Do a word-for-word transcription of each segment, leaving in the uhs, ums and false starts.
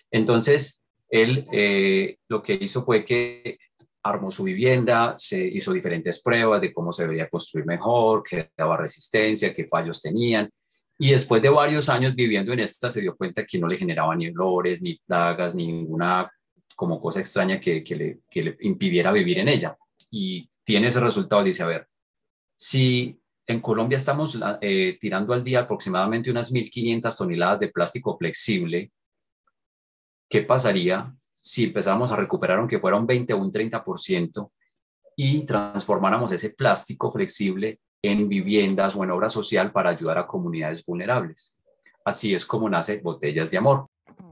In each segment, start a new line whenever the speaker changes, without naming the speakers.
Entonces, él eh, lo que hizo fue que armó su vivienda, se hizo diferentes pruebas de cómo se debería construir mejor, qué daba resistencia, qué fallos tenían. Y después de varios años viviendo en esta, se dio cuenta que no le generaba ni olores, ni plagas, ni ninguna como cosa extraña que, que, le, que le impidiera vivir en ella. Y tiene ese resultado, dice, a ver, si en Colombia estamos eh, tirando al día aproximadamente unas mil quinientas toneladas de plástico flexible, ¿qué pasaría si empezáramos a recuperar, aunque fuera un veinte o un treinta por ciento, y transformáramos ese plástico flexible en viviendas o en obra social para ayudar a comunidades vulnerables? Así es como nace Botellas de Amor.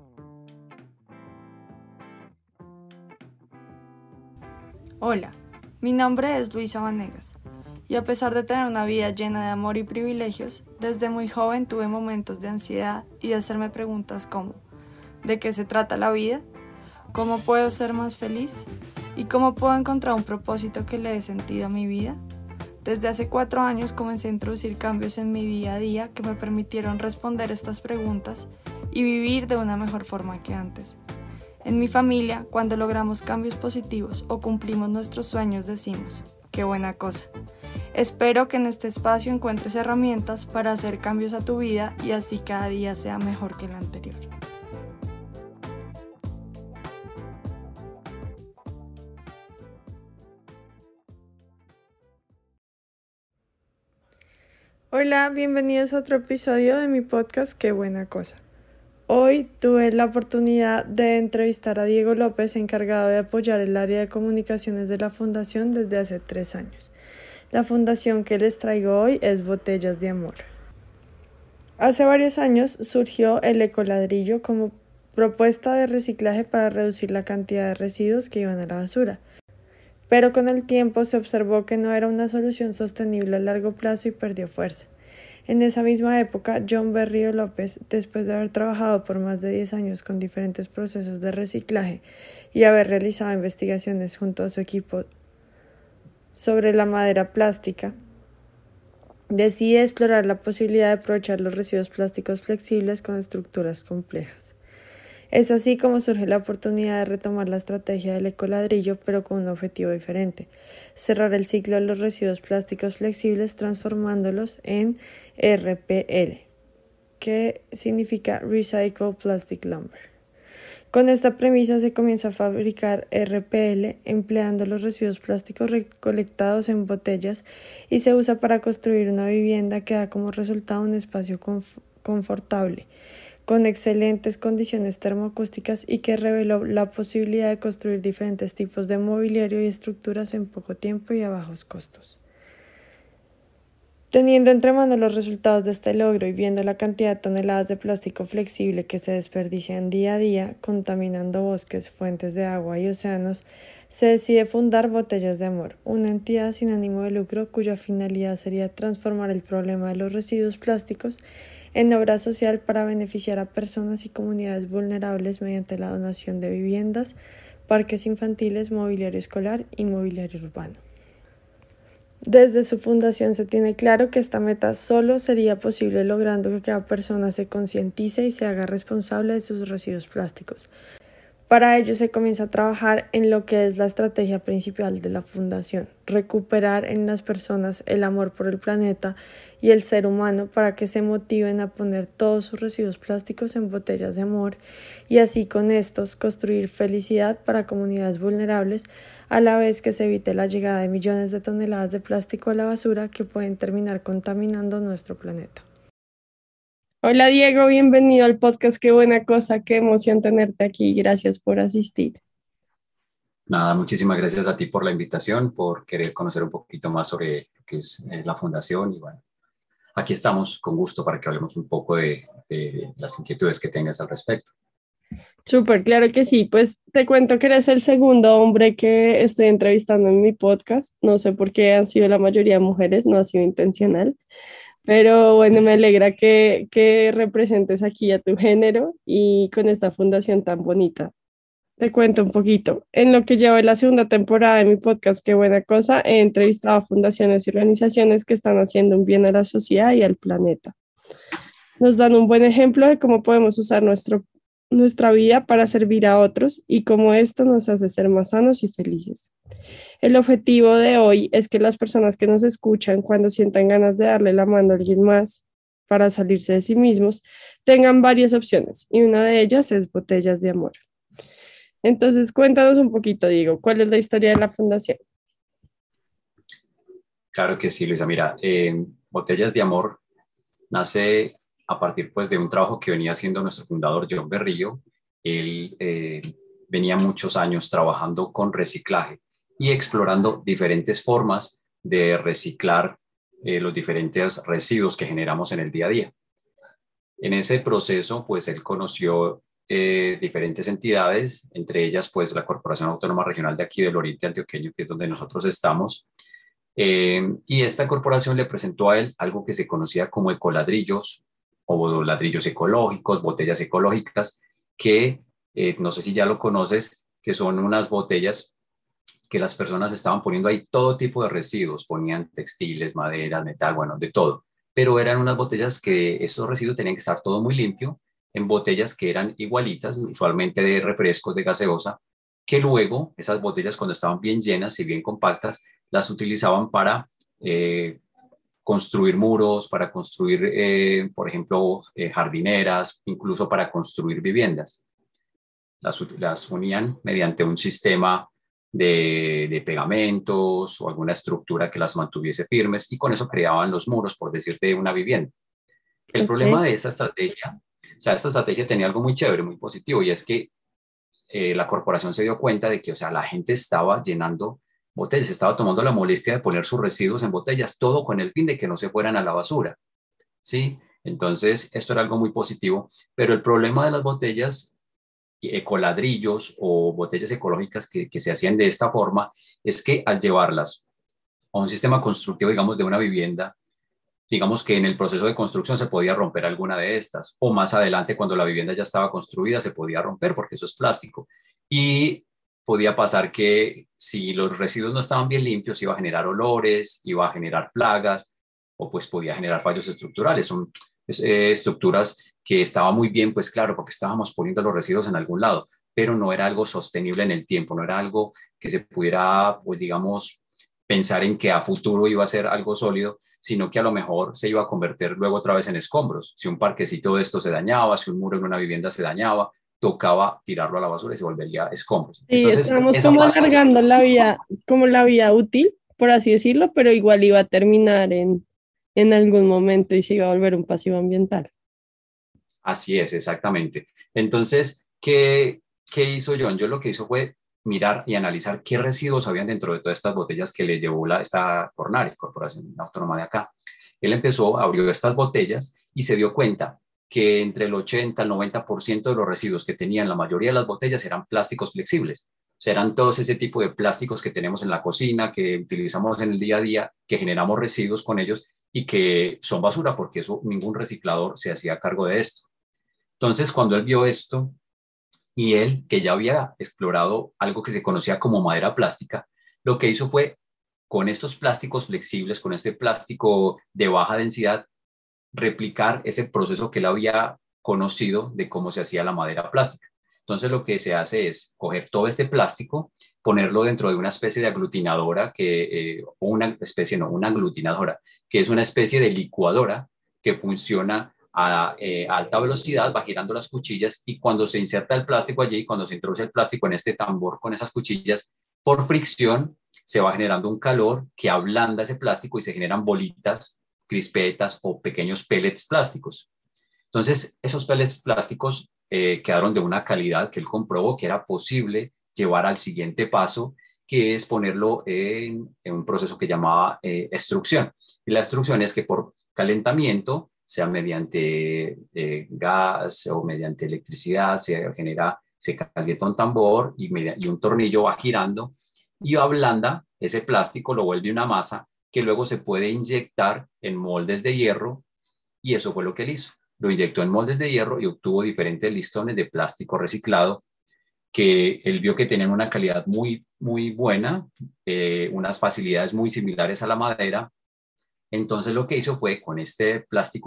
Hola, mi nombre es Luisa Vanegas y a pesar de tener una vida llena de amor y privilegios, desde muy joven tuve momentos de ansiedad y de hacerme preguntas como ¿de qué se trata la vida? ¿Cómo puedo ser más feliz? ¿Y cómo puedo encontrar un propósito que le dé sentido a mi vida? Desde hace cuatro años comencé a introducir cambios en mi día a día que me permitieron responder estas preguntas y vivir de una mejor forma que antes. En mi familia, cuando logramos cambios positivos o cumplimos nuestros sueños, decimos, ¡qué buena cosa! Espero que en este espacio encuentres herramientas para hacer cambios a tu vida y así cada día sea mejor que el anterior. Hola, bienvenidos a otro episodio de mi podcast ¡Qué buena cosa! Hoy tuve la oportunidad de entrevistar a Diego López, encargado de apoyar el área de comunicaciones de la Fundación desde hace tres años. La fundación que les traigo hoy es Botellas de Amor. Hace varios años surgió el ecoladrillo como propuesta de reciclaje para reducir la cantidad de residuos que iban a la basura. Pero con el tiempo se observó que no era una solución sostenible a largo plazo y perdió fuerza. En esa misma época, John Berrío López, después de haber trabajado por más de diez años con diferentes procesos de reciclaje y haber realizado investigaciones junto a su equipo sobre la madera plástica, decide explorar la posibilidad de aprovechar los residuos plásticos flexibles con estructuras complejas. Es así como surge la oportunidad de retomar la estrategia del ecoladrillo, pero con un objetivo diferente: cerrar el ciclo de los residuos plásticos flexibles transformándolos en R P L, que significa Recycled Plastic Lumber. Con esta premisa se comienza a fabricar R P L empleando los residuos plásticos recolectados en botellas y se usa para construir una vivienda que da como resultado un espacio conf- confortable, con excelentes condiciones termoacústicas y que reveló la posibilidad de construir diferentes tipos de mobiliario y estructuras en poco tiempo y a bajos costos. Teniendo entre manos los resultados de este logro y viendo la cantidad de toneladas de plástico flexible que se desperdician día a día, contaminando bosques, fuentes de agua y océanos, se decide fundar Botellas de Amor, una entidad sin ánimo de lucro cuya finalidad sería transformar el problema de los residuos plásticos en obra social para beneficiar a personas y comunidades vulnerables mediante la donación de viviendas, parques infantiles, mobiliario escolar y mobiliario urbano. Desde su fundación se tiene claro que esta meta solo sería posible logrando que cada persona se concientice y se haga responsable de sus residuos plásticos. Para ello se comienza a trabajar en lo que es la estrategia principal de la fundación: recuperar en las personas el amor por el planeta y el ser humano para que se motiven a poner todos sus residuos plásticos en botellas de amor y así con estos construir felicidad para comunidades vulnerables, a la vez que se evite la llegada de millones de toneladas de plástico a la basura que pueden terminar contaminando nuestro planeta. Hola Diego, bienvenido al podcast ¡Qué buena cosa! Qué emoción tenerte aquí, gracias por asistir.
Nada, muchísimas gracias a ti por la invitación, por querer conocer un poquito más sobre lo que es eh, la fundación y bueno, aquí estamos con gusto para que hablemos un poco de, de las inquietudes que tengas al respecto.
Súper, claro que sí. Pues te cuento que eres el segundo hombre que estoy entrevistando en mi podcast. No sé por qué han sido la mayoría mujeres, no ha sido intencional. Pero bueno, me alegra que, que representes aquí a tu género y con esta fundación tan bonita. Te cuento un poquito. En lo que llevo en la segunda temporada de mi podcast, Qué buena cosa, he entrevistado a fundaciones y organizaciones que están haciendo un bien a la sociedad y al planeta. Nos dan un buen ejemplo de cómo podemos usar nuestro nuestra vida para servir a otros y cómo esto nos hace ser más sanos y felices. El objetivo de hoy es que las personas que nos escuchan, cuando sientan ganas de darle la mano a alguien más para salirse de sí mismos, tengan varias opciones y una de ellas es Botellas de Amor. Entonces, cuéntanos un poquito, Diego, ¿cuál es la historia de la fundación?
Claro que sí, Luisa. Mira, eh, Botellas de Amor nace a partir pues, de un trabajo que venía haciendo nuestro fundador, John Berrillo. Él eh, venía muchos años trabajando con reciclaje y explorando diferentes formas de reciclar eh, los diferentes residuos que generamos en el día a día. En ese proceso, pues él conoció eh, diferentes entidades, entre ellas, pues la Corporación Autónoma Regional de aquí del Oriente Antioqueño, que es donde nosotros estamos. Eh, y esta corporación le presentó a él algo que se conocía como ecoladrillos o ladrillos ecológicos, botellas ecológicas, que eh, no sé si ya lo conoces, que son unas botellas que las personas estaban poniendo ahí todo tipo de residuos, ponían textiles, madera, metal, bueno, de todo, pero eran unas botellas que esos residuos tenían que estar todo muy limpio, en botellas que eran igualitas, usualmente de refrescos, de gaseosa, que luego esas botellas cuando estaban bien llenas y bien compactas, las utilizaban para eh, construir muros, para construir, eh, por ejemplo, eh, jardineras, incluso para construir viviendas. Las, las unían mediante un sistema de, de pegamentos o alguna estructura que las mantuviese firmes y con eso creaban los muros, por decirte, una vivienda. El
Okay.
problema de esa estrategia, o sea, esta estrategia tenía algo muy chévere, muy positivo, y es que eh, la corporación se dio cuenta de que, o sea, la gente estaba llenando botellas, estaba tomando la molestia de poner sus residuos en botellas, todo con el fin de que no se fueran a la basura, ¿sí? Entonces, esto era algo muy positivo, pero el problema de las botellas ecoladrillos o botellas ecológicas que, que se hacían de esta forma es que al llevarlas a un sistema constructivo, digamos, de una vivienda, digamos que en el proceso de construcción se podía romper alguna de estas, o más adelante cuando la vivienda ya estaba construida se podía romper porque eso es plástico. Y podía pasar que si los residuos no estaban bien limpios iba a generar olores, iba a generar plagas, o pues podía generar fallos estructurales. Son eh, estructuras que estaban muy bien, pues claro, porque estábamos poniendo los residuos en algún lado, pero no era algo sostenible en el tiempo, no era algo que se pudiera, pues digamos, pensar en que a futuro iba a ser algo sólido, sino que a lo mejor se iba a convertir luego otra vez en escombros. Si un parquecito de esto se dañaba, si un muro en una vivienda se dañaba, tocaba tirarlo a la basura y se volvería escombros.
Sí,
Entonces,
estábamos
esa
como
parte,
alargando la vida, como la vida útil, por así decirlo, pero igual iba a terminar en, en algún momento y se iba a volver un pasivo ambiental.
así es, exactamente. Entonces, ¿qué, qué hizo John? Yo lo que hizo fue mirar y analizar qué residuos habían dentro de todas estas botellas que le llevó la, esta Cornari, Corporación Autónoma de acá. Él empezó, abrió estas botellas y se dio cuenta que entre el ochenta al noventa por ciento de los residuos que tenían la mayoría de las botellas eran plásticos flexibles. O sea, eran todos ese tipo de plásticos que tenemos en la cocina, que utilizamos en el día a día, que generamos residuos con ellos y que son basura porque eso ningún reciclador se hacía cargo de esto. Entonces, cuando él vio esto, y él, que ya había explorado algo que se conocía como madera plástica, lo que hizo fue, con estos plásticos flexibles, con este plástico de baja densidad, replicar ese proceso que él había conocido de cómo se hacía la madera plástica. Entonces lo que se hace es coger todo este plástico, ponerlo dentro de una especie de aglutinadora, que, eh, o una especie, no, una aglutinadora, que es una especie de licuadora que funciona a, eh, a alta velocidad, va girando las cuchillas y cuando se inserta el plástico allí, cuando se introduce el plástico en este tambor con esas cuchillas, por fricción se va generando un calor que ablanda ese plástico y se generan bolitas, crispetas o pequeños pellets plásticos. Entonces, esos pellets plásticos eh, quedaron de una calidad que él comprobó que era posible llevar al siguiente paso, que es ponerlo en, en un proceso que llamaba eh, extrusión. Y la extrusión es que por calentamiento, sea mediante eh, gas o mediante electricidad, se genera, se calienta un tambor y, y un tornillo va girando y ablanda ese plástico, lo vuelve una masa que luego se puede inyectar en moldes de hierro y eso fue lo que él hizo. Lo inyectó en moldes de hierro y obtuvo diferentes listones de plástico reciclado que él vio que tenían una calidad muy, muy buena, eh, unas facilidades muy similares a la madera. Entonces lo que hizo fue con este plástico,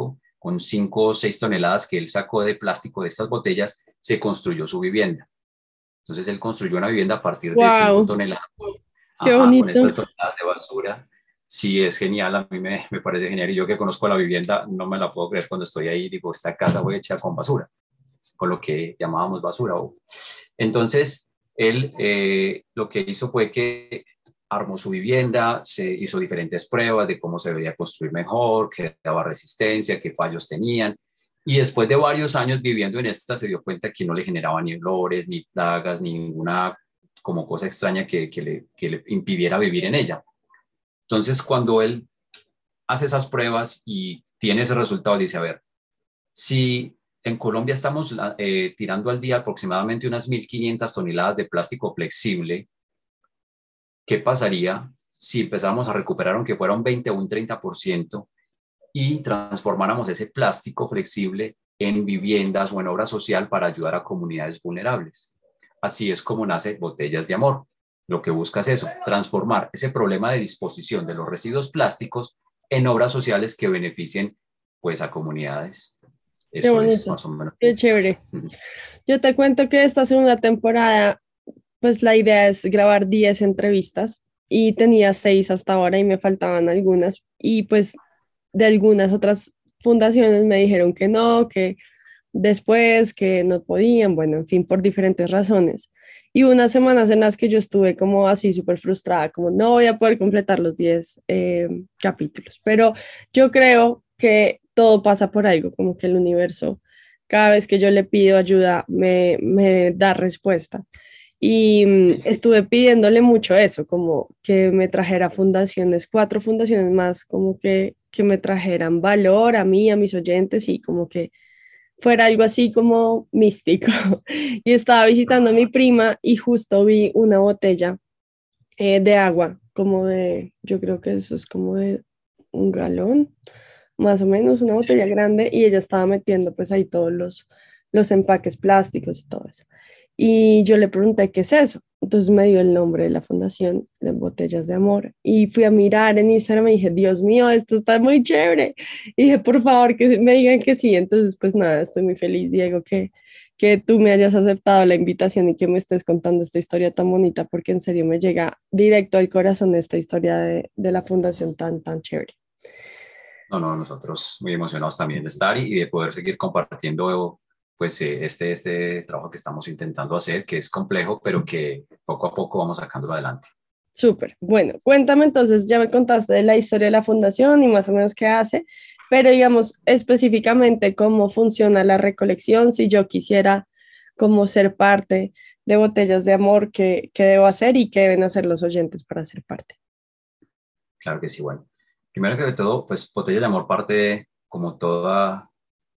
con cinco o seis toneladas que él sacó de plástico de estas botellas, se construyó su vivienda. Entonces él construyó una vivienda a partir de cinco
Wow,
toneladas.
qué
Ajá, con
bonito.
estas toneladas de basura. Sí, es genial, a mí me, me parece genial. Y yo que conozco la vivienda, no me la puedo creer cuando estoy ahí, digo, esta casa fue hecha con basura, con lo que llamábamos basura. Entonces, él eh, lo que hizo fue que armó su vivienda, se hizo diferentes pruebas de cómo se debería construir mejor, qué daba resistencia, qué fallos tenían. Y después de varios años viviendo en esta, se dio cuenta que no le generaba ni olores, ni plagas, ni ninguna como cosa extraña que, que, le, que le impidiera vivir en ella. Entonces, cuando él hace esas pruebas y tiene ese resultado, dice, a ver, si en Colombia estamos eh, tirando al día aproximadamente unas mil quinientas toneladas de plástico flexible, ¿qué pasaría si empezáramos a recuperar, aunque fuera un veinte o un treinta por ciento, y transformáramos ese plástico flexible en viviendas o en obra social para ayudar a comunidades vulnerables? Así es como nace Botellas de Amor. Lo que busca es eso, transformar ese problema de disposición de los residuos plásticos en obras sociales que beneficien pues a comunidades.
Qué
Eso es
bonito,
más o menos.
qué chévere. Yo te cuento que esta segunda temporada, pues la idea es grabar diez entrevistas y tenía seis hasta ahora y me faltaban algunas. Y pues de algunas otras fundaciones me dijeron que no, que después, que no podían, bueno, en fin, por diferentes razones. Y hubo unas semanas en las que yo estuve como así súper frustrada, como no voy a poder completar los diez eh, capítulos. Pero yo creo que todo pasa por algo, como que el universo, cada vez que yo le pido ayuda, me, me da respuesta. Y mm,
Sí,
estuve pidiéndole mucho eso, como que me trajera fundaciones, cuatro fundaciones más, como que, que me trajeran valor a mí, a mis oyentes y como que fuera algo así como místico. Y estaba visitando a mi prima y justo vi una botella eh, de agua, como de, yo creo que eso es como de un galón, más o menos, una
sí.
botella grande, y ella estaba metiendo pues ahí todos los, los empaques plásticos y todo eso. Y yo le pregunté qué es eso. Entonces me dio el nombre de la fundación de Botellas de Amor y fui a mirar en Instagram y dije, Dios mío, esto está muy chévere. Y dije, por favor, que me digan que sí. Entonces, pues nada, estoy muy feliz, Diego, que, que tú me hayas aceptado la invitación y que me estés contando esta historia tan bonita, porque en serio me llega directo al corazón esta historia de, de la fundación tan, tan chévere.
No, no, nosotros muy emocionados también de estar y, y de poder seguir compartiendo pues eh, este, este trabajo que estamos intentando hacer, que es complejo, pero que poco a poco vamos sacándolo adelante.
Súper. Bueno, cuéntame entonces, ya me contaste de la historia de la fundación y más o menos qué hace, pero digamos específicamente cómo funciona la recolección, si yo quisiera como ser parte de Botellas de Amor, qué, qué debo hacer y qué deben hacer los oyentes para ser parte.
Claro que sí, bueno. Primero que todo, pues Botella de Amor parte como toda,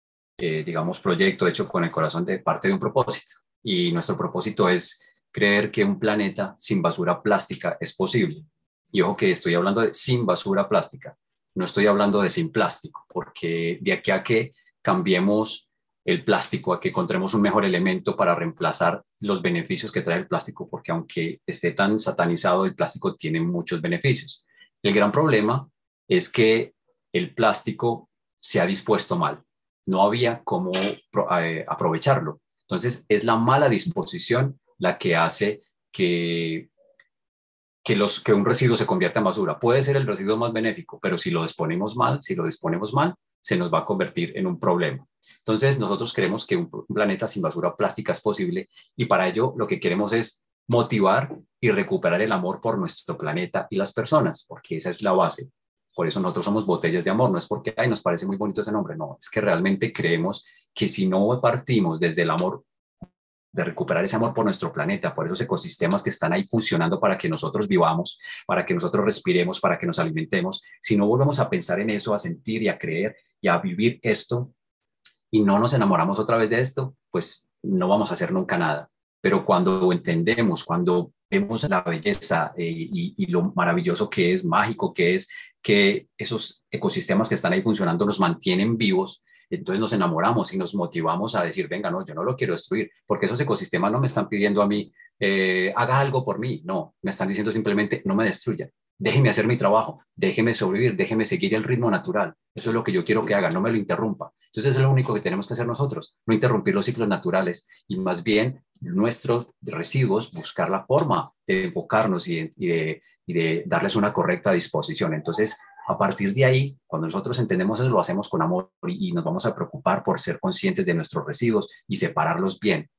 eh, digamos, proyecto hecho con el corazón de parte de un propósito. Y nuestro propósito es creer que un planeta sin basura plástica es posible. Y ojo que estoy hablando de sin basura plástica, no estoy hablando de sin plástico, porque de aquí a que cambiemos el plástico, a que encontremos un mejor elemento para reemplazar los beneficios que trae el plástico, porque aunque esté tan satanizado, el plástico tiene muchos beneficios. El gran problema es que el plástico se ha dispuesto mal. No había cómo eh, aprovecharlo. Entonces, es la mala disposición la que hace que, que, los, que un residuo se convierta en basura. Puede ser el residuo más benéfico, pero si lo disponemos mal, si lo disponemos mal, se nos va a convertir en un problema. Entonces, nosotros creemos que un, un planeta sin basura plástica es posible y para ello lo que queremos es motivar y recuperar el amor por nuestro planeta y las personas, porque esa es la base. Por eso nosotros somos Botellas de Amor, no es porque ay, nos parece muy bonito ese nombre, no, es que realmente creemos que si no partimos desde el amor, de recuperar ese amor por nuestro planeta, por esos ecosistemas que están ahí funcionando para que nosotros vivamos, para que nosotros respiremos, para que nos alimentemos, si no volvemos a pensar en eso, a sentir y a creer y a vivir esto, y no nos enamoramos otra vez de esto, pues no vamos a hacer nunca nada. Pero cuando entendemos, cuando vemos la belleza eh, y, y lo maravilloso que es, mágico que es, que esos ecosistemas que están ahí funcionando nos mantienen vivos, entonces nos enamoramos y nos motivamos a decir, venga, no, yo no lo quiero destruir, porque esos ecosistemas no me están pidiendo a mí, eh, haga algo por mí, no, me están diciendo simplemente, no me destruya, déjeme hacer mi trabajo, déjeme sobrevivir, déjeme seguir el ritmo natural. Eso es lo que yo quiero que haga, no me lo interrumpa. Entonces es lo único que tenemos que hacer nosotros, no interrumpir los ciclos naturales y más bien nuestros residuos buscar la forma de enfocarnos y, y, de, y de darles una correcta disposición. Entonces, a partir de ahí, cuando nosotros entendemos eso, lo hacemos con amor y, y nos vamos a preocupar por ser conscientes de nuestros residuos y separarlos bien.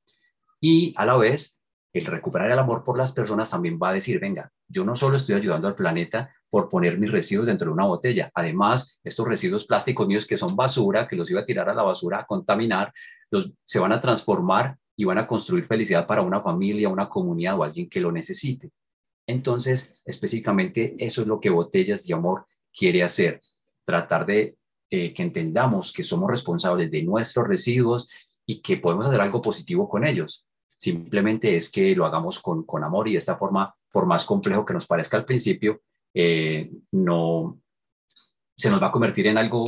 Y a la vez, el recuperar el amor por las personas también va a decir, venga, yo no solo estoy ayudando al planeta por poner mis residuos dentro de una botella, además, estos residuos plásticos míos que son basura, que los iba a tirar a la basura a contaminar, los, se van a transformar y van a construir felicidad para una familia, una comunidad o alguien que lo necesite. Entonces, específicamente, eso es lo que Botellas de Amor quiere hacer, tratar de eh, que entendamos que somos responsables de nuestros residuos y que podemos hacer algo positivo con ellos. Simplemente es que lo hagamos con, con amor y de esta forma, por más complejo que nos parezca al principio, eh, no se nos va a convertir en algo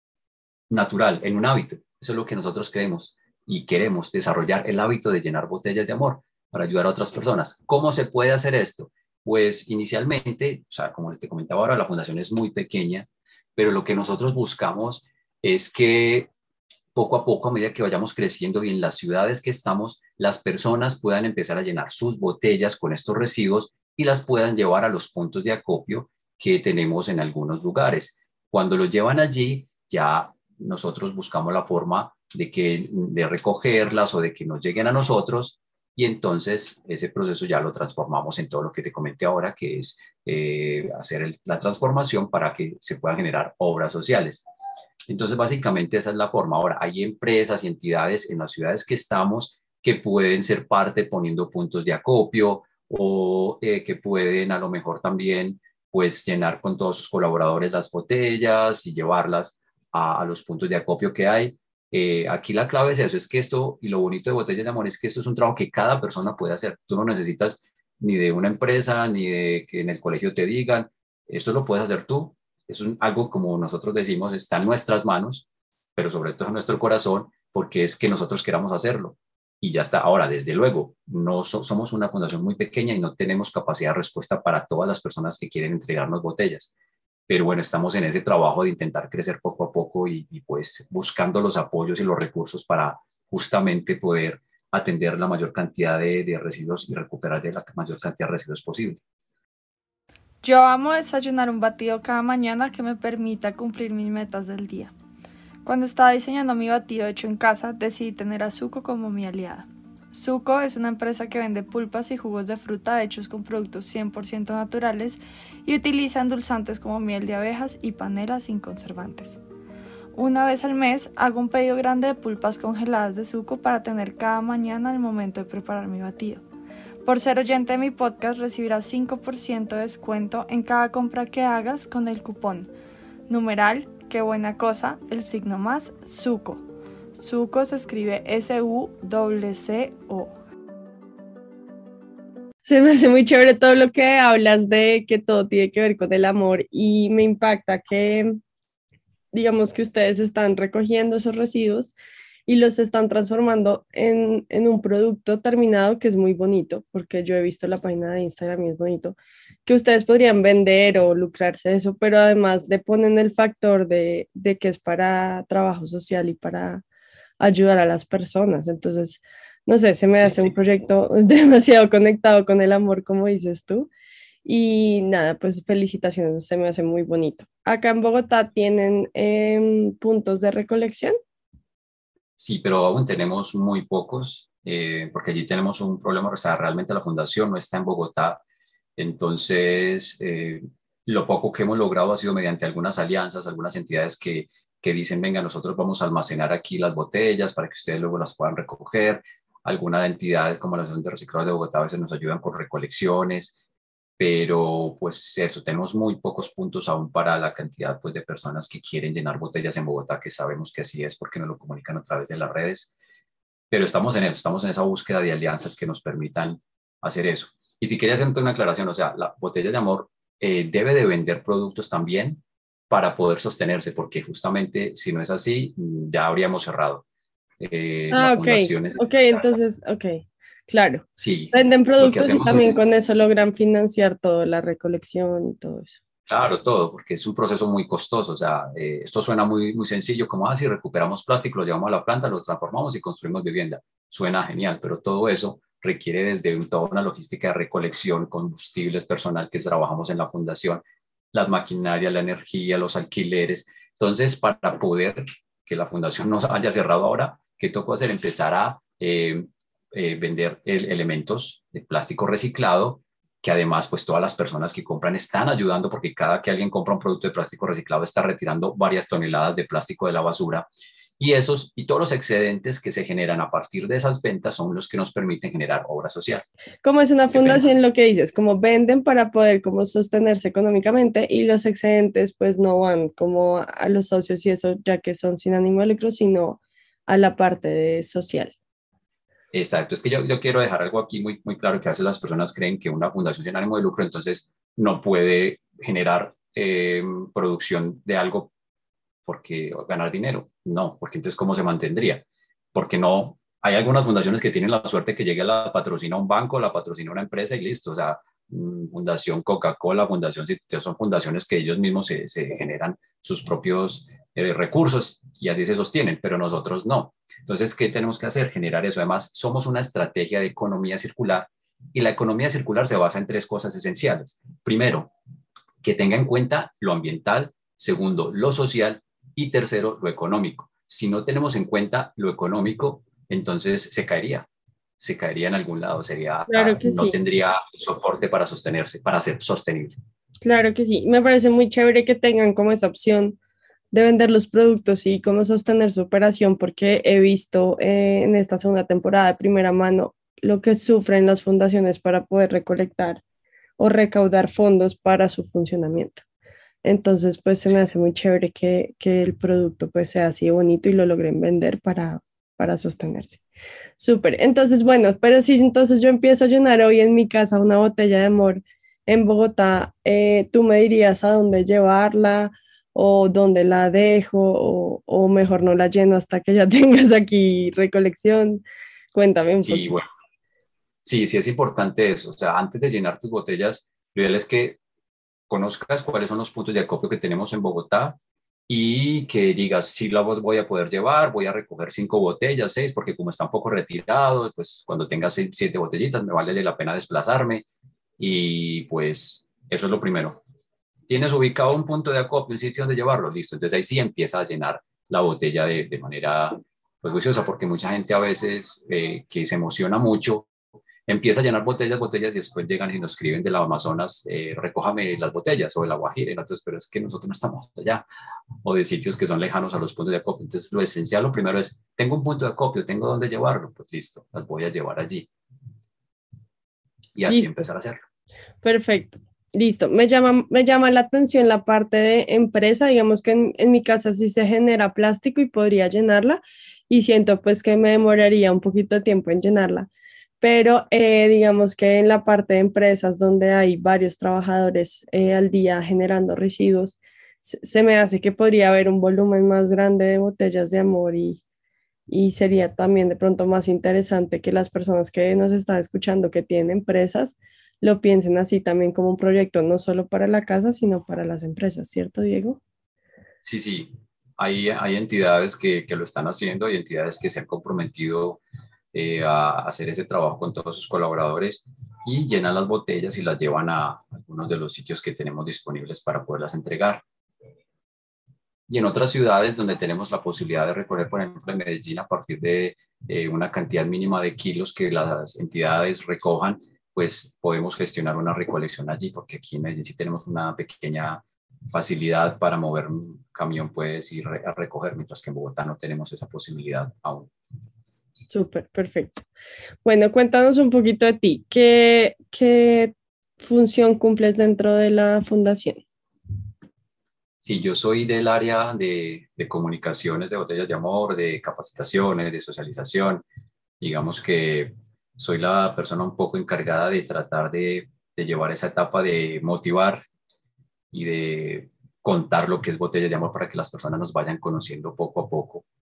natural, en un hábito. Eso es lo que nosotros creemos y queremos desarrollar el hábito de llenar botellas de amor para ayudar a otras personas. ¿Cómo se puede hacer esto? Pues inicialmente, o sea, como te comentaba ahora, la fundación es muy pequeña, pero lo que nosotros buscamos es que poco a poco, a medida que vayamos creciendo y en las ciudades que estamos, las personas puedan empezar a llenar sus botellas con estos residuos y las puedan llevar a los puntos de acopio que tenemos en algunos lugares. Cuando los llevan allí, ya nosotros buscamos la forma de, que, de recogerlas o de que nos lleguen a nosotros y entonces ese proceso ya lo transformamos en todo lo que te comenté ahora, que es eh, hacer el, la transformación para que se puedan generar obras sociales. Entonces, básicamente esa es la forma. Ahora, hay empresas y entidades en las ciudades que estamos que pueden ser parte poniendo puntos de acopio o eh, que pueden a lo mejor también pues llenar con todos sus colaboradores las botellas y llevarlas a, a los puntos de acopio que hay. Eh, aquí la clave es eso, es que esto, y lo bonito de Botellas de Amor es que esto es un trabajo que cada persona puede hacer. Tú no necesitas ni de una empresa, ni de que en el colegio te digan, esto lo puedes hacer tú. Es un, algo, como nosotros decimos, está en nuestras manos, pero sobre todo en nuestro corazón, porque es que nosotros queramos hacerlo. Y ya está. Ahora, desde luego, no so, somos una fundación muy pequeña y no tenemos capacidad de respuesta para todas las personas que quieren entregarnos botellas. Pero bueno, estamos en ese trabajo de intentar crecer poco a poco y, y pues buscando los apoyos y los recursos para justamente poder atender la mayor cantidad de, de residuos y recuperar de la mayor cantidad de residuos posible.
Yo amo desayunar un batido cada mañana que me permita cumplir mis metas del día. Cuando estaba diseñando mi batido hecho en casa, decidí tener a Suco como mi aliada. Suco es una empresa que vende pulpas y jugos de fruta hechos con productos cien por ciento naturales y utiliza endulzantes como miel de abejas y panela sin conservantes. Una vez al mes hago un pedido grande de pulpas congeladas de Suco para tener cada mañana al momento de preparar mi batido. Por ser oyente de mi podcast recibirás cinco por ciento de descuento en cada compra que hagas con el cupón numeral qué buena cosa, el signo más, Suco. Suco se escribe S U C C O.
Se me hace muy chévere todo lo que hablas de que todo tiene que ver con el amor y me impacta que, digamos, que ustedes están recogiendo esos residuos y los están transformando en, en un producto terminado que es muy bonito, porque yo he visto la página de Instagram y es bonito, que ustedes podrían vender o lucrarse de eso, pero además le ponen el factor de, de que es para trabajo social y para ayudar a las personas. Entonces, no sé, se me
Sí,
hace
sí.
un proyecto demasiado conectado con el amor, como dices tú. Y nada, pues felicitaciones, se me hace muy bonito. Acá en Bogotá tienen eh, puntos de recolección.
Sí, pero aún tenemos muy pocos, eh, porque allí tenemos un problema, o sea, realmente la fundación no está en Bogotá, entonces eh, lo poco que hemos logrado ha sido mediante algunas alianzas, algunas entidades que, que dicen, venga, nosotros vamos a almacenar aquí las botellas para que ustedes luego las puedan recoger, algunas entidades como la Asociación de Recicladores de Bogotá a veces nos ayudan con recolecciones, pero pues eso, tenemos muy pocos puntos aún para la cantidad pues, de personas que quieren llenar botellas en Bogotá, que sabemos que así es porque nos lo comunican a través de las redes, pero estamos en eso, estamos en esa búsqueda de alianzas que nos permitan hacer eso. Y si quería hacerte una aclaración, o sea, la botella de amor eh, debe de vender productos también para poder sostenerse, porque justamente si no es así, ya habríamos cerrado. Eh, la
Ah, ok,
fundación es
ok,
necesaria.
entonces, ok. Claro.
Sí,
Venden
lo que
productos y
hacemos
también
es,
con eso logran financiar toda la recolección y todo eso.
claro, todo, porque es un proceso muy costoso. O sea, eh, esto suena muy, muy sencillo, como así, recuperamos plástico, lo llevamos a la planta, los transformamos y construimos vivienda. Suena genial, pero todo eso requiere desde un, toda una logística de recolección, combustibles, personal que trabajamos en la fundación, las maquinarias, la energía, los alquileres. Entonces, para poder que la fundación no haya cerrado ahora, ¿qué tocó hacer? Empezar a eh, eh, vender el, elementos de plástico reciclado, que además pues todas las personas que compran están ayudando, porque cada que alguien compra un producto de plástico reciclado está retirando varias toneladas de plástico de la basura, y esos y todos los excedentes que se generan a partir de esas ventas son los que nos permiten generar obra social.
Como es una
Depende.
fundación, lo que dices, como venden para poder como sostenerse económicamente y los excedentes pues no van como a los socios y eso, ya que son sin ánimo de lucro, sino a la parte de social.
Exacto, es que yo, yo quiero dejar algo aquí muy, muy claro, que a veces las personas creen que una fundación sin ánimo de lucro entonces no puede generar eh, producción de algo porque ganar dinero. No, porque entonces ¿cómo se mantendría? Porque no, hay algunas fundaciones que tienen la suerte que llegue a la patrocina un banco, la patrocina una empresa y listo. O sea, mm, Fundación Coca-Cola, Fundación City, son fundaciones que ellos mismos se, se generan sus propios eh, recursos y así se sostienen, pero nosotros no. Entonces, ¿qué tenemos que hacer? Generar eso. Además, somos una estrategia de economía circular y la economía circular se basa en tres cosas esenciales. Primero, que tenga en cuenta lo ambiental. Segundo, lo social. Y tercero, lo económico. Si no tenemos en cuenta lo económico, entonces se caería, se caería en algún lado, sería,
Claro que
no
sí,
tendría soporte para sostenerse, para ser sostenible.
claro que sí. Me parece muy chévere que tengan como esa opción de vender los productos y cómo sostener su operación, porque he visto eh, en esta segunda temporada de primera mano lo que sufren las fundaciones para poder recolectar o recaudar fondos para su funcionamiento. Entonces, pues se me hace muy chévere que, que el producto pues sea así de bonito y lo logren vender para, para sostenerse. Súper. Entonces, bueno, pero si entonces yo empiezo a llenar hoy en mi casa una botella de amor en Bogotá, eh, ¿tú me dirías a dónde llevarla o dónde la dejo o, o mejor no la lleno hasta que ya tengas aquí recolección? Cuéntame un
Sí,
poquito.
bueno, sí, sí es importante eso. O sea, antes de llenar tus botellas, lo ideal es que conozcas cuáles son los puntos de acopio que tenemos en Bogotá y que digas, si la voy a poder llevar, voy a recoger cinco botellas, seis, porque como está un poco retirado, pues cuando tenga seis, siete botellitas me vale la pena desplazarme y pues eso es lo primero. Tienes ubicado un punto de acopio, un sitio donde llevarlo, listo. Entonces ahí sí empieza a llenar la botella de, de manera pues juiciosa, porque mucha gente a veces eh, que se emociona mucho empieza a llenar botellas, botellas y después llegan y nos escriben del Amazonas, eh, recójame las botellas o de la Guajira, entonces, pero es que nosotros no estamos allá, o de sitios que son lejanos a los puntos de acopio. Entonces, lo esencial, lo primero es, tengo un punto de acopio, tengo dónde llevarlo, pues listo, las voy a llevar allí y así
Listo,
empezar a hacerlo.
perfecto. Listo. Me llama, me llama la atención la parte de empresa. Digamos que en, en mi casa sí se genera plástico y podría llenarla y siento pues que me demoraría un poquito de tiempo en llenarla. Pero eh, digamos que en la parte de empresas donde hay varios trabajadores eh, al día generando residuos, se, se me hace que podría haber un volumen más grande de botellas de amor y, y sería también de pronto más interesante que las personas que nos están escuchando que tienen empresas lo piensen así también como un proyecto, no solo para la casa, sino para las empresas, ¿cierto, Diego?
Sí, sí, hay, hay entidades que, que lo están haciendo, hay entidades que se han comprometido eh, a hacer ese trabajo con todos sus colaboradores y llenan las botellas y las llevan a algunos de los sitios que tenemos disponibles para poderlas entregar. Y en otras ciudades donde tenemos la posibilidad de recoger, por ejemplo, en Medellín, a partir de eh, una cantidad mínima de kilos que las entidades recojan, pues podemos gestionar una recolección allí, porque aquí en Medellín sí tenemos una pequeña facilidad para mover un camión, puedes ir a recoger, mientras que en Bogotá no tenemos esa posibilidad aún.
Súper, perfecto. Bueno, cuéntanos un poquito de ti. ¿Qué, qué función cumples dentro de la fundación?
Sí, yo soy del área de, de comunicaciones, de botellas de amor, de capacitaciones, de socialización. Digamos que soy la persona un poco encargada de tratar de, de llevar esa etapa de motivar y de contar lo que es botellas de amor para que las personas nos vayan conociendo poco a poco.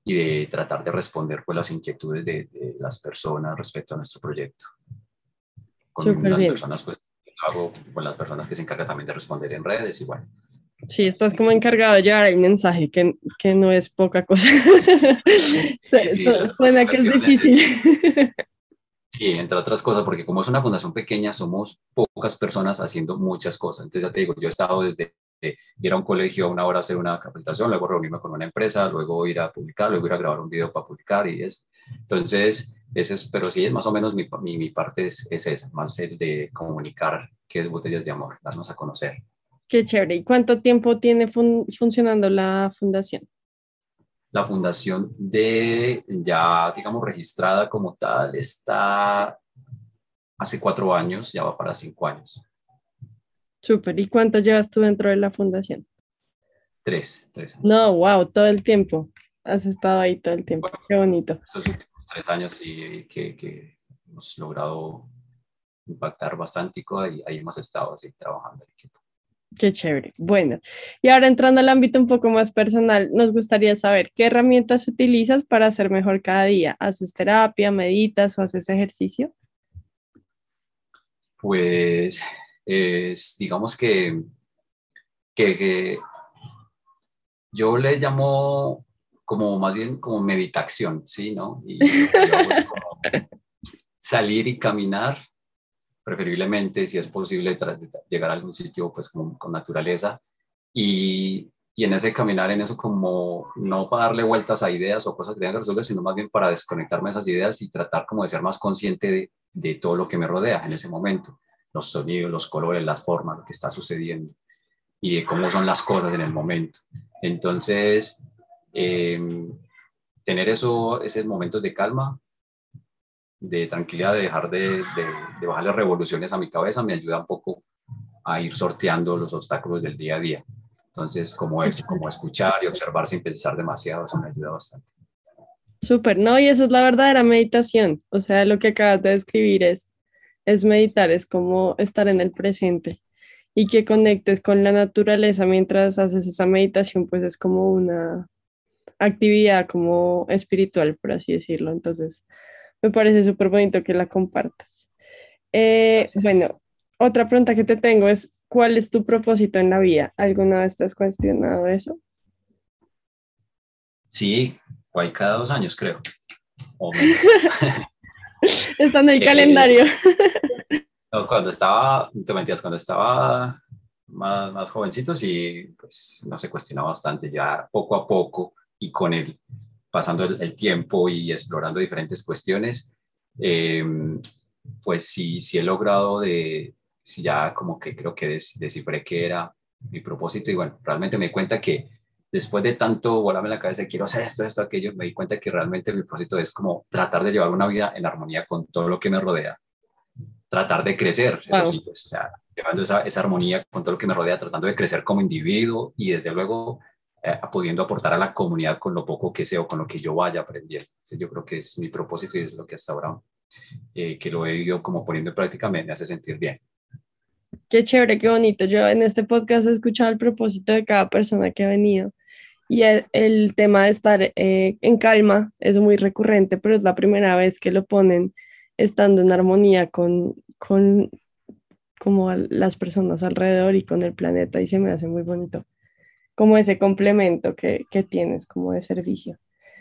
y de tratar de responder pues, las inquietudes de, de las personas respecto a nuestro proyecto. Con
Súper
las
bien.
personas, pues, hago con las personas que se encargan también de responder en redes y bueno.
Sí, estás como encargado de llevar el mensaje, que, que no es poca cosa.
Sí, sí,
Suena que es difícil.
Sí, entre otras cosas, porque como es una fundación pequeña, somos pocas personas haciendo muchas cosas. Entonces, ya te digo, yo he estado desde eh, ir a un colegio a una hora a hacer una capacitación, luego reunirme con una empresa, luego ir a publicar, luego ir a grabar un video para publicar y eso. Entonces, ese es, pero sí, es más o menos mi, mi, mi parte es, es esa, más el de comunicar qué es Botellas de Amor, darnos a conocer.
Qué chévere. ¿Y cuánto tiempo tiene fun funcionando la fundación?
La fundación de ya, digamos, registrada como tal está hace cuatro años, ya va para cinco años.
Súper. ¿Y cuánto llevas tú dentro de la fundación?
Tres, tres años.
No, wow, todo el tiempo. Has estado ahí todo el tiempo.
Bueno,
Qué bonito.
estos últimos tres años sí que, que hemos logrado impactar bastante y ahí, ahí hemos estado así trabajando en equipo.
Qué chévere. Bueno, y ahora entrando al ámbito un poco más personal, nos gustaría saber qué herramientas utilizas para hacer mejor cada día. ¿Haces terapia, meditas o haces ejercicio?
Pues es, digamos que, que, que yo le llamo como más bien como meditación, ¿sí? ¿No? Y lo que yo hago es como salir y caminar, preferiblemente, si es posible, llegar a algún sitio pues como con naturaleza y, y en ese caminar, en eso como no para darle vueltas a ideas o cosas que tengan que resolver, sino más bien para desconectarme de esas ideas y tratar como de ser más consciente de, de todo lo que me rodea en ese momento, los sonidos, los colores, las formas, lo que está sucediendo y de cómo son las cosas en el momento. Entonces, eh, tener eso, esos momentos de calma, de tranquilidad, de dejar de, de, de bajarle revoluciones a mi cabeza, me ayuda un poco a ir sorteando los obstáculos del día a día. Entonces, como eso, como escuchar y observar sin pensar demasiado, eso me ayuda bastante.
Súper, ¿no? Y esa es la verdadera meditación. O sea, lo que acabas de describir es, es meditar, es como estar en el presente y que conectes con la naturaleza mientras haces esa meditación, pues es como una actividad como espiritual, por así decirlo. Entonces, me parece súper bonito que la compartas. Eh, bueno, otra pregunta que te tengo es, ¿cuál es tu propósito en la vida? ¿Alguna vez te has cuestionado eso?
Sí, hay cada dos años, creo. O menos.
Está en el
eh,
calendario.
No, cuando estaba, te mentías, cuando estaba más, más jovencito, sí, pues no se cuestionaba bastante, ya poco a poco y con el pasando el, el tiempo y explorando diferentes cuestiones, eh, pues sí, sí he logrado de, sí ya como que creo que des, descifré qué era mi propósito y bueno, realmente me di cuenta que después de tanto volarme la cabeza, quiero hacer esto, esto, aquello, me di cuenta que realmente mi propósito es como tratar de llevar una vida en armonía con todo lo que me rodea, tratar de crecer, eso
Wow.
sí, pues, o sea, llevando esa, esa armonía con todo lo que me rodea, tratando de crecer como individuo y desde luego eh, pudiendo aportar a la comunidad con lo poco que sé o con lo que yo vaya aprendiendo. Entonces, yo creo que es mi propósito y es lo que hasta ahora, eh, que lo he ido como poniendo en práctica, me, me hace sentir bien.
Qué chévere, qué bonito. Yo en este podcast he escuchado el propósito de cada persona que ha venido y el, el tema de estar eh, en calma es muy recurrente, pero es la primera vez que lo ponen estando en armonía con, con como a las personas alrededor y con el planeta y se me hace muy bonito, como ese complemento que, que tienes como de servicio.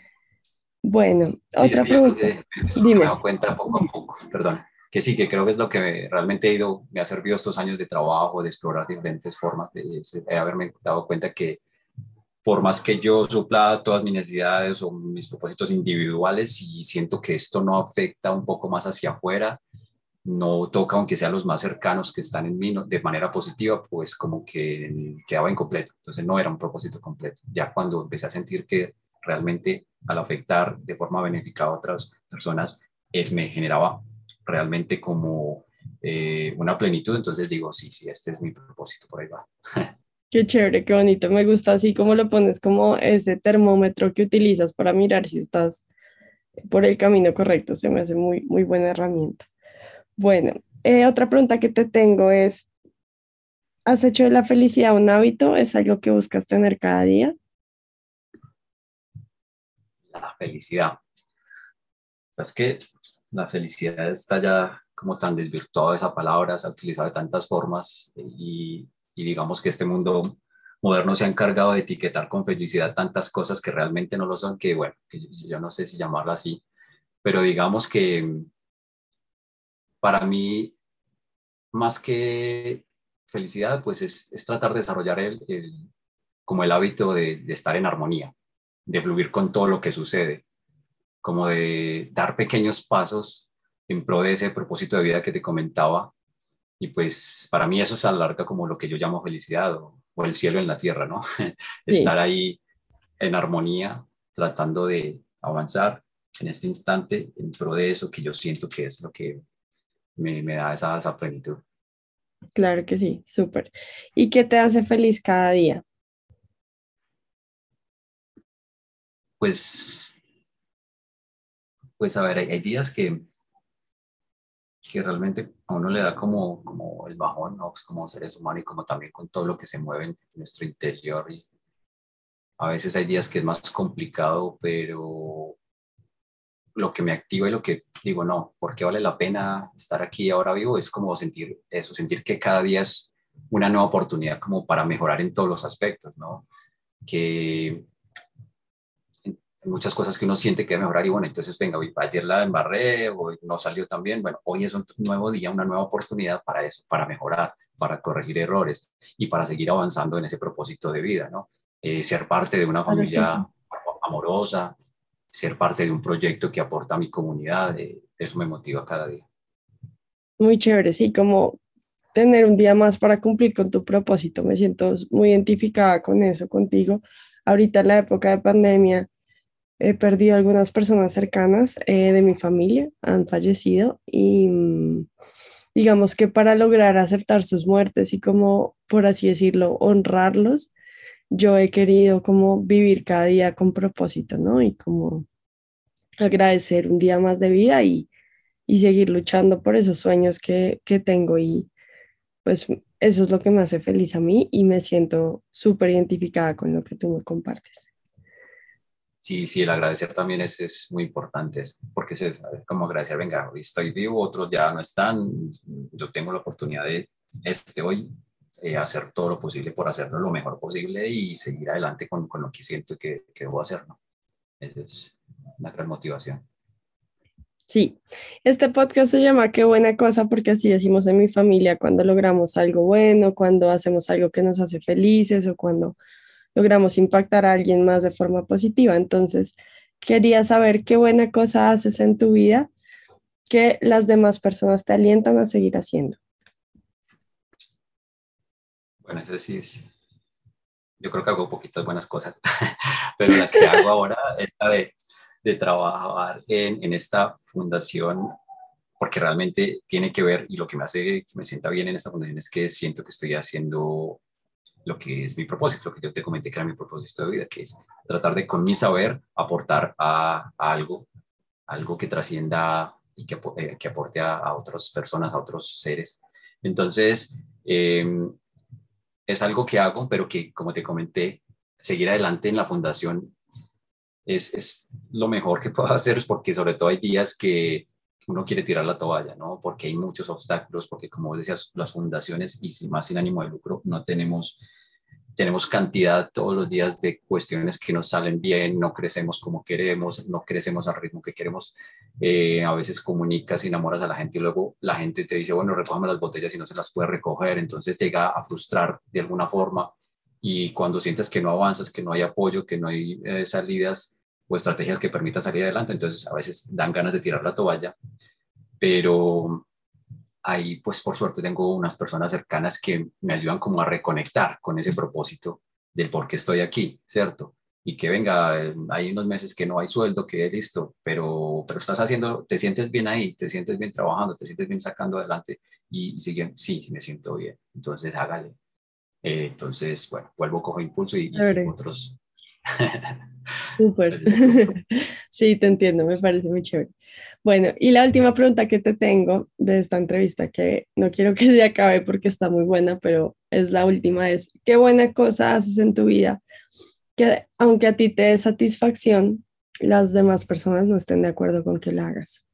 Bueno,
Sí, es
otra
que yo creo
pregunta.
que eso es lo que me he
Dime.
dado cuenta poco a poco, perdón, que sí, que creo que es lo que me, realmente he ido, me ha servido estos años de trabajo, de explorar diferentes formas, de, de haberme dado cuenta que por más que yo supla todas mis necesidades o mis propósitos individuales y siento que esto no afecta un poco más hacia afuera, no toca aunque sean los más cercanos que están en mí no, de manera positiva, pues como que quedaba incompleto. Entonces no era un propósito completo. Ya cuando empecé a sentir que realmente al afectar de forma benéfica a otras personas, es, me generaba realmente como eh, una plenitud, entonces digo, sí, sí, este es mi propósito, por ahí va.
Qué chévere, qué bonito. Me gusta así como lo pones, como ese termómetro que utilizas para mirar si estás por el camino correcto. Se me hace muy, muy buena herramienta. Bueno, eh, otra pregunta que te tengo es, ¿has hecho de la felicidad un hábito? ¿Es algo que buscas tener cada día?
La la felicidad. Es que la felicidad está ya como tan desvirtuada esa palabra, se ha utilizado de tantas formas y, y digamos que este mundo moderno se ha encargado de etiquetar con felicidad tantas cosas que realmente no lo son, que bueno, que yo, yo no sé si llamarla así, pero digamos que para mí, más que felicidad, pues es, es tratar de desarrollar el, el, como el hábito de, de estar en armonía, de fluir con todo lo que sucede, como de dar pequeños pasos en pro de ese propósito de vida que te comentaba. Y pues para mí eso se alarga como lo que yo llamo felicidad o, o el cielo en la tierra, ¿no?
Sí,
Estar ahí en armonía, tratando de avanzar en este instante en pro de eso que yo siento que es lo que me, me da esa, esa plenitud.
claro que sí, súper. ¿Y qué te hace feliz cada día?
Pues, pues a ver, hay, hay días que, que realmente a uno le da como, como el bajón, ¿no? Pues como seres humanos y como también con todo lo que se mueve en nuestro interior. Y a veces hay días que es más complicado, pero lo que me activa y lo que digo, no, ¿por qué vale la pena estar aquí ahora vivo? Es como sentir eso, sentir que cada día es una nueva oportunidad como para mejorar en todos los aspectos, ¿no? Que hay muchas cosas que uno siente que debe mejorar y bueno, entonces venga, hoy, ayer la embarré o no salió tan bien, bueno, hoy es un nuevo día, una nueva oportunidad para eso, para mejorar, para corregir errores y para seguir avanzando en ese propósito de vida, ¿no? Eh, ser parte de una
Claro que
familia
sí.
amorosa, ser parte de un proyecto que aporta a mi comunidad, eh, eso me motiva cada día.
Muy chévere, sí, como tener un día más para cumplir con tu propósito. Me siento muy identificada con eso, contigo. Ahorita en la época de pandemia he perdido algunas personas cercanas eh, de mi familia, han fallecido y mm, digamos que para lograr aceptar sus muertes y como, por así decirlo, honrarlos, yo he querido como vivir cada día con propósito, ¿no? Y como agradecer un día más de vida y, y seguir luchando por esos sueños que, que tengo y pues eso es lo que me hace feliz a mí y me siento súper identificada con lo que tú me compartes.
Sí, sí, el agradecer también es, es muy importante, es porque es es como agradecer, venga, hoy estoy vivo, otros ya no están, yo tengo la oportunidad de este hoy eh, hacer todo lo posible por hacerlo lo mejor posible y seguir adelante con, con lo que siento que, que debo hacer, ¿no? Esa es una gran motivación.
Sí, este podcast se llama Qué buena cosa porque así decimos en mi familia cuando logramos algo bueno, cuando hacemos algo que nos hace felices o cuando logramos impactar a alguien más de forma positiva. Entonces, quería saber qué buena cosa haces en tu vida que las demás personas te alientan a seguir haciendo.
Bueno, eso sí es, yo creo que hago poquitas buenas cosas, pero la que hago ahora es la de, de trabajar en, en esta fundación porque realmente tiene que ver y lo que me hace que me sienta bien en esta fundación es que siento que estoy haciendo lo que es mi propósito, lo que yo te comenté que era mi propósito de vida, que es tratar de con mi saber aportar a, a algo, algo que trascienda y que, eh, que aporte a, a otras personas, a otros seres. Entonces, eh, es algo que hago, pero que, como te comenté, seguir adelante en la fundación es, es lo mejor que puedo hacer, porque sobre todo hay días que uno quiere tirar la toalla, ¿no? Porque hay muchos obstáculos, porque como decías, las fundaciones y sin más sin ánimo de lucro no tenemos, tenemos cantidad todos los días de cuestiones que nos salen bien, no crecemos como queremos, no crecemos al ritmo que queremos, eh, a veces comunicas y enamoras a la gente y luego la gente te dice, bueno, recójame las botellas y no se las puede recoger, entonces llega a frustrar de alguna forma y cuando sientes que no avanzas, que no hay apoyo, que no hay eh, salidas o estrategias que permitan salir adelante, entonces a veces dan ganas de tirar la toalla, pero ahí pues por suerte tengo unas personas cercanas que me ayudan como a reconectar con ese propósito del por qué estoy aquí, ¿cierto? Y que venga, eh, hay unos meses que no hay sueldo, que listo, pero, pero estás haciendo, te sientes bien ahí, te sientes bien trabajando, te sientes bien sacando adelante y, y siguen, sí, me siento bien, entonces hágale. Eh, entonces, bueno, vuelvo, cojo impulso y, y sigo
Chévere,
otros.
súper.
Ese es el otro.
Sí, te entiendo, me parece muy chévere. Bueno, y la última pregunta que te tengo de esta entrevista, que no quiero que se acabe porque está muy buena, pero es la última, es, ¿qué buena cosa haces en tu vida que aunque a ti te dé satisfacción, las demás personas no estén de acuerdo con que la hagas.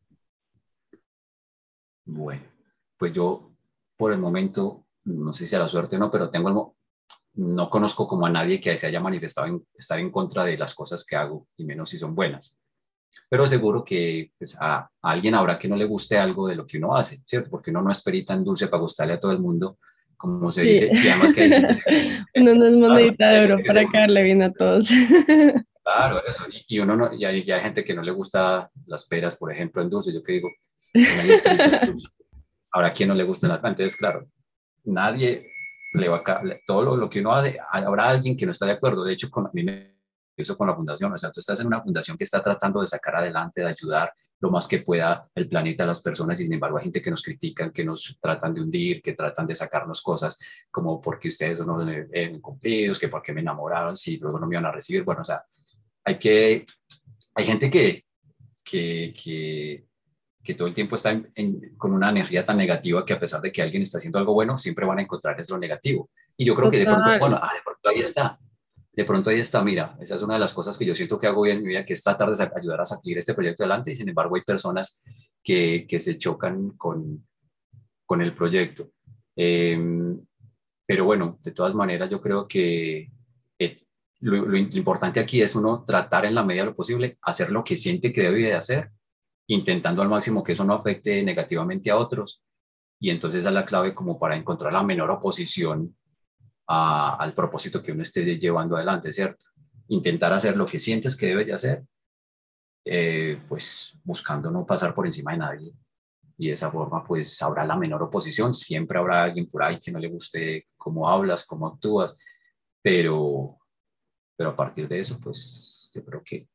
Bueno, pues yo por el momento, no sé si a la suerte o no, pero tengo el, no conozco como a nadie que se haya manifestado en estar en contra de las cosas que hago, y menos si son buenas. Pero seguro que pues, a, a alguien habrá que no le guste algo de lo que uno hace, ¿cierto? Porque uno no es perita en dulce para gustarle a todo el mundo, como se
Sí.
dice, y además que hay gente,
Uno no es
claro,
monedita
hay
de
gente
oro
que se,
para caerle bien a todos.
claro, eso, y, y uno no, y hay, y hay gente que no le gusta las peras, por ejemplo, en dulce, yo que digo, pues nadie es perita en dulce, habrá quien no le gusten las, entonces, claro, nadie le va a, todo lo, lo que uno hace, habrá alguien que no está de acuerdo. De hecho, con, a mí me hizo con la fundación, o sea, tú estás en una fundación que está tratando de sacar adelante, de ayudar lo más que pueda el planeta a las personas, y sin embargo hay gente que nos critican, que nos tratan de hundir, que tratan de sacarnos cosas como porque ustedes son unos incumplidos, que porque me enamoraron, si luego no me iban a recibir. Bueno, o sea, hay que, hay gente que, que, que que todo el tiempo está en, en, con una energía tan negativa que a pesar de que alguien está haciendo algo bueno, siempre van a encontrar es lo negativo. Y yo creo que de pronto,
Total.
bueno, ah, de pronto ahí está, de pronto ahí está, mira, esa es una de las cosas que yo siento que hago bien en mi vida, que es tratar de ayudar a salir este proyecto adelante, y sin embargo hay personas que, que se chocan con, con el proyecto. Eh, pero bueno, de todas maneras yo creo que eh, lo, lo importante aquí es uno tratar en la medida de lo posible, hacer lo que siente que debe de hacer, intentando al máximo que eso no afecte negativamente a otros. Y entonces esa es la clave como para encontrar la menor oposición a, al propósito que uno esté llevando adelante, ¿cierto? Intentar hacer lo que sientes que debes de hacer, eh, pues buscando no pasar por encima de nadie. Y de esa forma, pues habrá la menor oposición. Siempre habrá alguien por ahí que no le guste cómo hablas, cómo actúas, pero, pero a partir de eso, pues yo creo que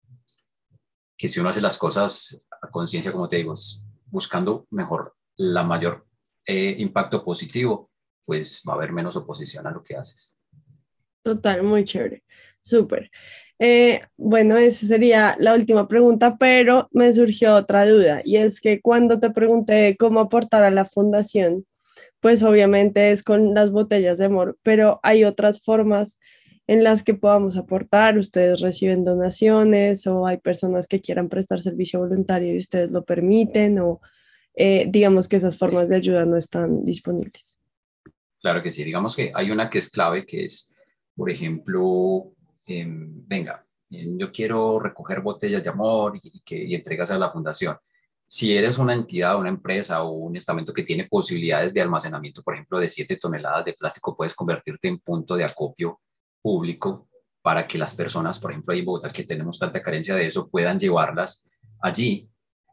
que si uno hace las cosas a conciencia, como te digo, buscando mejor la mayor eh, impacto positivo, pues va a haber menos oposición a lo que haces.
Total, muy chévere. Súper. Eh, bueno, esa sería la última pregunta, pero me surgió otra duda, y es que cuando te pregunté cómo aportar a la fundación, pues obviamente es con las botellas de amor, pero hay otras formas en las que podamos aportar. Ustedes reciben donaciones, o hay personas que quieran prestar servicio voluntario y ustedes lo permiten, o eh, digamos que esas formas de ayuda no están disponibles.
Claro que sí, digamos que hay una que es clave, que es, por ejemplo, eh, venga, eh, yo quiero recoger botellas de amor y, que, y entregas a la fundación. Si eres una entidad, una empresa o un estamento que tiene posibilidades de almacenamiento, por ejemplo, de siete toneladas de plástico, puedes convertirte en punto de acopio público para que las personas, por ejemplo, ahí en Bogotá, que tenemos tanta carencia de eso, puedan llevarlas allí.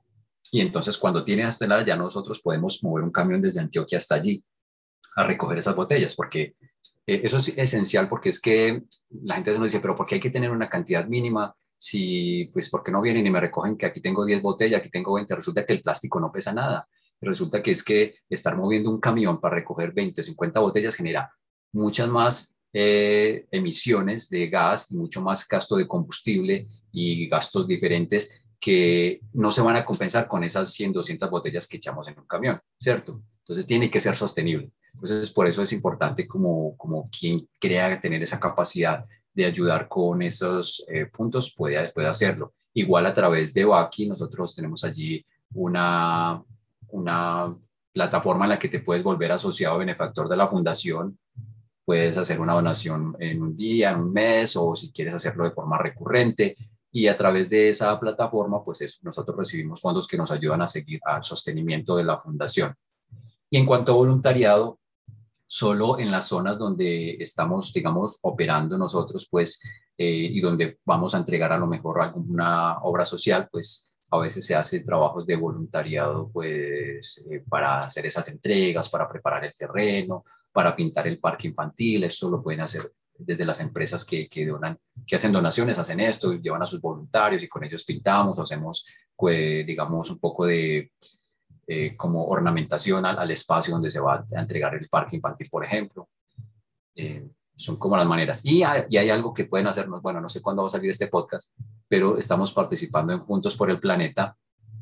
Y entonces cuando tienen las toneladas, ya nosotros podemos mover un camión desde Antioquia hasta allí a recoger esas botellas, porque eh, eso es esencial, porque es que la gente nos dice, pero ¿por qué hay que tener una cantidad mínima? Si, pues, ¿por qué no vienen y me recogen que aquí tengo diez botellas, aquí tengo veinte? Resulta que el plástico no pesa nada. Resulta que es que estar moviendo un camión para recoger veinte, cincuenta botellas genera muchas más eh, emisiones de gas y mucho más gasto de combustible y gastos diferentes que no se van a compensar con esas cien, doscientas botellas que echamos en un camión, ¿cierto? Entonces tiene que ser sostenible. Entonces por eso es importante como, como quien crea tener esa capacidad de ayudar con esos eh, puntos puede, puede hacerlo. Igual a través de Baki, nosotros tenemos allí una, una plataforma en la que te puedes volver asociado benefactor de la fundación. Puedes hacer una donación en un día, en un mes, o si quieres hacerlo de forma recurrente. Y a través de esa plataforma, pues eso, nosotros recibimos fondos que nos ayudan a seguir al sostenimiento de la fundación. Y en cuanto a voluntariado, solo en las zonas donde estamos, digamos, operando nosotros, pues, eh, y donde vamos a entregar a lo mejor alguna obra social, pues a veces se hace trabajos de voluntariado, pues, eh, para hacer esas entregas, para preparar el terreno, para pintar el parque infantil. Esto lo pueden hacer desde las empresas que, que donan, que hacen donaciones, hacen esto, llevan a sus voluntarios y con ellos pintamos, hacemos, pues, digamos, un poco de eh, como ornamentación al, al espacio donde se va a entregar el parque infantil, por ejemplo. Eh, son como las maneras. Y hay, y hay algo que pueden hacernos, bueno, no sé cuándo va a salir este podcast, pero estamos participando en Juntos por el Planeta,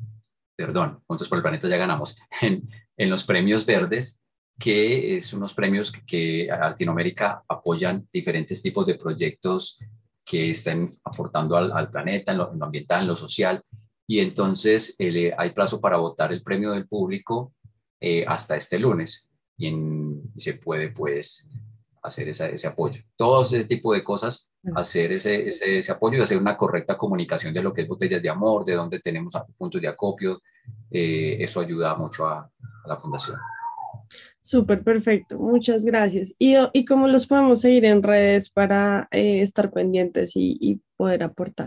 perdón, Juntos por el Planeta ya ganamos, en, en los premios verdes, que es unos premios que, que a Latinoamérica apoyan diferentes tipos de proyectos que estén aportando al, al planeta, en lo, en lo ambiental, en lo social. Y entonces eh, hay plazo para votar el premio del público eh, hasta este lunes. Y, en, y se puede, pues, hacer esa, ese apoyo. Todo ese tipo de cosas, hacer ese, ese, ese apoyo y hacer una correcta comunicación de lo que es botellas de amor, de dónde tenemos puntos de acopio. Eh, eso ayuda mucho a, a la fundación.
Súper perfecto, muchas gracias. ¿Y, y cómo los podemos seguir en redes para eh, estar pendientes y, y poder aportar?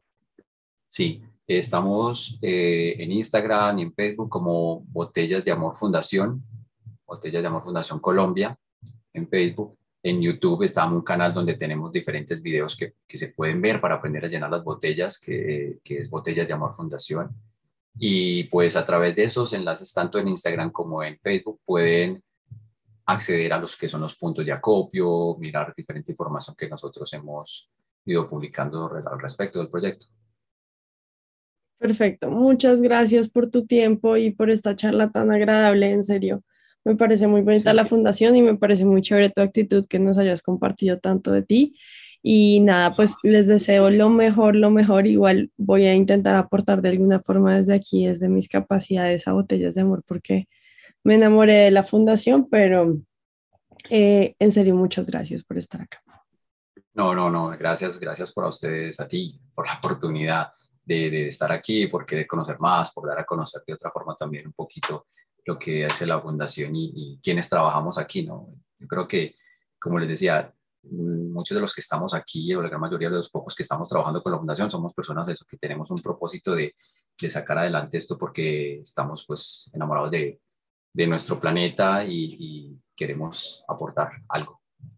Sí, estamos eh, en Instagram y en Facebook como Botellas de Amor Fundación, Botellas de Amor Fundación Colombia, en Facebook. En YouTube está un canal donde tenemos diferentes videos que, que se pueden ver para aprender a llenar las botellas, que, que es Botellas de Amor Fundación. Y pues a través de esos enlaces, tanto en Instagram como en Facebook, pueden acceder a los que son los puntos de acopio, mirar diferente información que nosotros hemos ido publicando al respecto del proyecto.
Perfecto, muchas gracias por tu tiempo y por esta charla tan agradable, en serio. Me parece muy bonita sí. la fundación y me parece muy chévere tu actitud, que nos hayas compartido tanto de ti. Y nada, pues les deseo lo mejor, lo mejor. Igual voy a intentar aportar de alguna forma desde aquí, desde mis capacidades a Botellas de Amor, porque me enamoré de la fundación, pero eh, en serio, muchas gracias por estar acá.
No, no, no, gracias, gracias por a ustedes, a ti, por la oportunidad de, de estar aquí, por querer conocer más, por dar a conocer de otra forma también un poquito lo que hace la fundación y, y quienes trabajamos aquí, ¿no? Yo creo que, como les decía, muchos de los que estamos aquí, o la gran mayoría de los pocos que estamos trabajando con la fundación, somos personas eso, que tenemos un propósito de, de sacar adelante esto porque estamos pues enamorados de, de nuestro planeta y, y queremos aportar algo.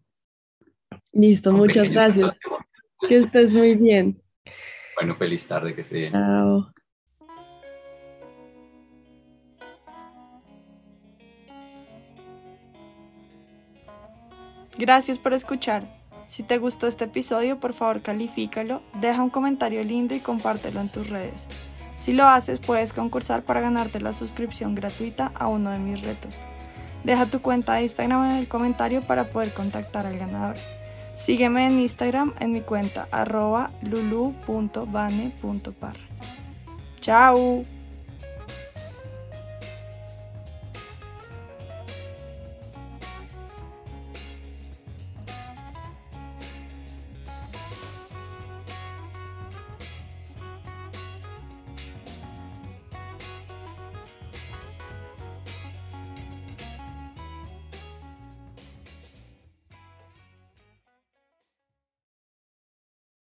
Listo, muchas gracias. Que estés muy bien.
Bueno, feliz tarde, que esté bien.
Chao.
Gracias por escuchar. Si te gustó este episodio, por favor califícalo, deja un comentario lindo y compártelo en tus redes. Si lo haces, puedes concursar para ganarte la suscripción gratuita a uno de mis retos. Deja tu cuenta de Instagram en el comentario para poder contactar al ganador. Sígueme en Instagram en mi cuenta arroba lulu punto bane punto par. ¡Chao!